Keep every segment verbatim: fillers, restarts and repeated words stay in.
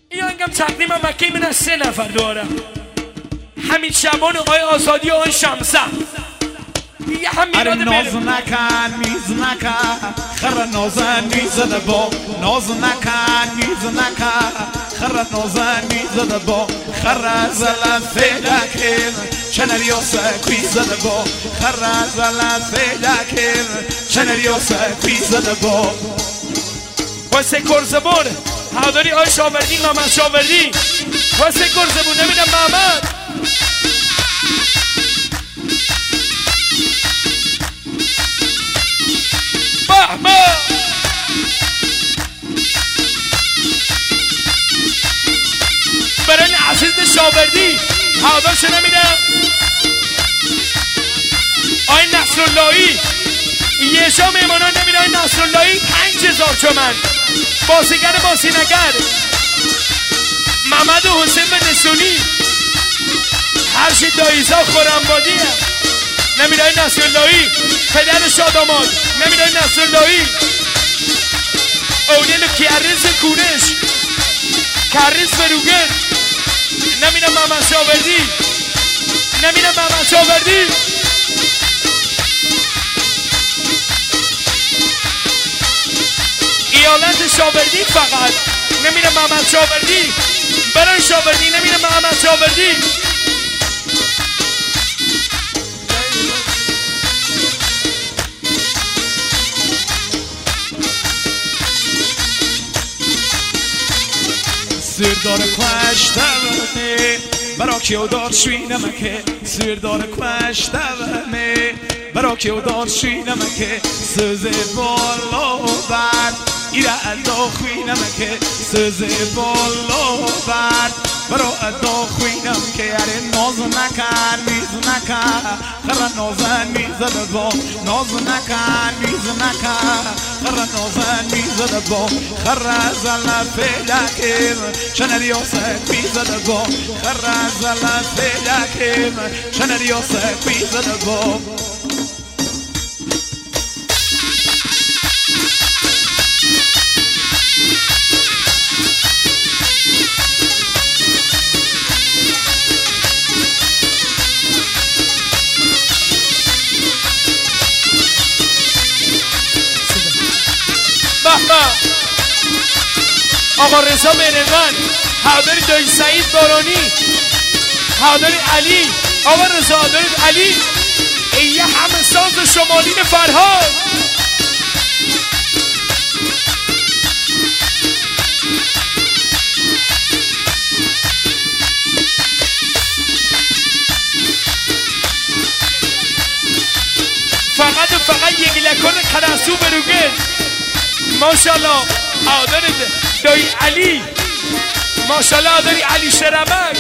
این هنگم تقدیم مکه من از سه نفر دارم. همین شبان آقای آزادی و آقای شمسه یه هم میراده بره ناز نکن میز نکن خر نازن میزده با ناز نکن میز نکن خر نازن میزده با خر زلت فیدکن چنریاسه کویزده با خر زلت فیدکن چنریاسه کویزده با واسه کرزبون هاداری آقای شاوردی محمد شاوردی واسه کرزبون نمیدم محمد بحبا برای عزیز شاوردی هادارشو نمیدم آقای نصراللهی یه شا میمانان نمیدم آقای نصراللهی پنج هزار تومن بازیگر بازینگر محمد و حسین به نسونی هرشی دایزا خورنبادی نمیده های نصراللهی پدر شاداماد نمیده های نصراللهی اونیل کیریز کورش کریز بروگر نمیده محمد شاوردی نمیده محمد شاوردی ایالت شاوردی فقط نمیره محمد شاوردی برای شاوردی نمیره محمد شاوردی سردار کشتمه برا کیو دار شوینمکه سردار کشتمه برا کیو دار شوینمکه سوز بالا بر ایره ادا خوینمکه سوز بالا بر برا ادا خوینم که اره ناز نکن میز نکن خر نازن میزده با ناز نکن میز نکن خر نازن میزده با خر زلت فیدکم چنریاسه میزده با خر زلت فیدکم چنریاسه میزده با آقا رضا مهرگان حاضری دایی سعید بارانی حاضری علی آقا رضا حاضری علی ایه همه ساز شمالین فرهاد فقط و فقط یک لکن کرسو بروگه ماشالله حاضری دایی علی ماشالله داری علی شرمک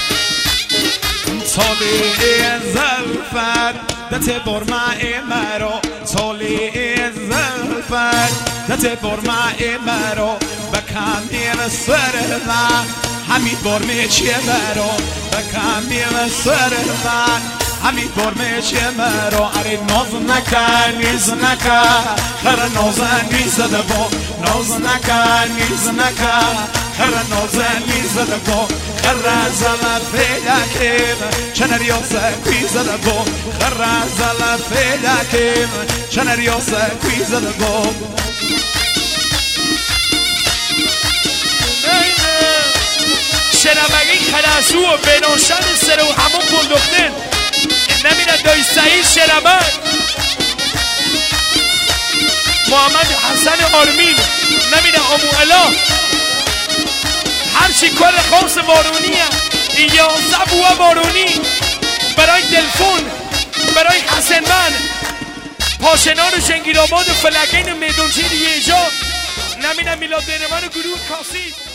سالی زلفت دت برمه مرا سالی زلفت دت برمه مرا بکمیر سر من همین برمه چیه مرا بکمیر سر من همین برمه چیه مرا اره ناز نکن نیز نکن خر نازن میزده با ناز نکن نیز نکن خر نازن میزده با خر زلت فیدکم چنریاسه کویزده با خر زلت فیدکم چنریاسه کویزده با شرمگی کرسو و بناشن سر و همون بندختن نمیره دایی سعید شرمک محمد حسن آرمین نمیره امو الا هرچی کار خاص بارونیه یازده بوه بارونی برای دلفون برای حسنمن پاشنان شنگیرآباد فلکین میدونچین یه جا نمیره میلاد بینمان گروه کاسید